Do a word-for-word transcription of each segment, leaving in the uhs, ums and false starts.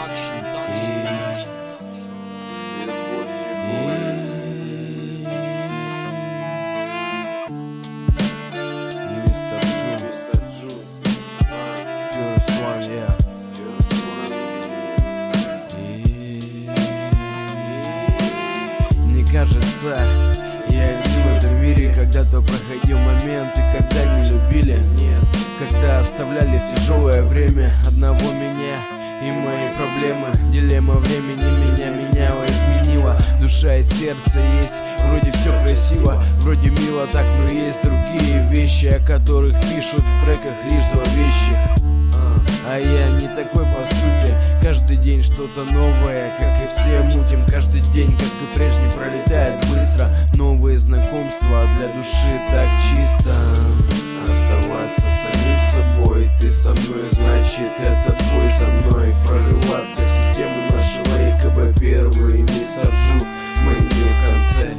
Кажется, я в этом мире когда-то проходил моменты, когда не любили, нет, когда оставляли в тяжелое время одного меня и мои проблемы. Дилемма времени меня меняла, изменила. Душа и сердце есть, вроде все красиво, вроде мило так, но есть другие вещи, о которых пишут в треках лишь зловещих. А я не такой по сути. Каждый день что-то новое, как и все мутим. Каждый день, как и прежний, пролетает быстро. Новые знакомства для души так чисто. Оставаться самим собой, ты со мной, значит этот бой за мной. Прорываться в систему нашего и ка бэ первый. Мистер Джу, мы не в конце.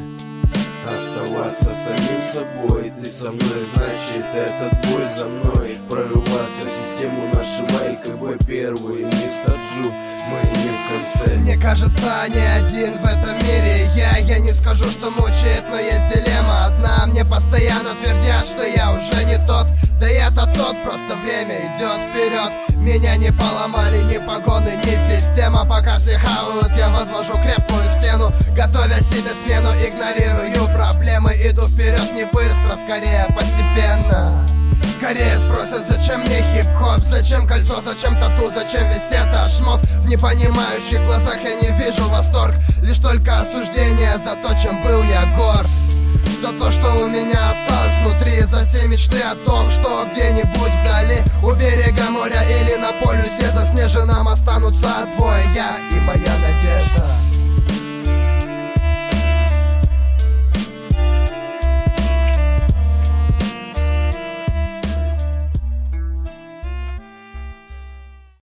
Оставаться самим собой, ты со мной, значит этот бой за мной. Прорываться в систему нашего и ка бэ первый. Мистер Джу, мы не в конце. Мне кажется, не один в этом мире я. Я не скажу, что мучает, но есть дилемма одна. Мне постоянно твердят, что я уже не тот. Да и это тот, просто время идет вперед. Меня не поломали ни погоны, ни система. Пока все хавают, я возвожу крепкую стену, готовя себе смену, игнорирую проблемы. Иду вперед не быстро, скорее постепенно. Скорее спросят, зачем мне хип-хоп, зачем кольцо, зачем тату, зачем весь это шмот. В непонимающих глазах я не вижу восторг, лишь только осуждение за то, чем был я горд. За то, что у меня осталось внутри, за все мечты о том, что где-нибудь вдали, у берега моря или на полюсе заснеженном, останутся двое, я и моя надежда.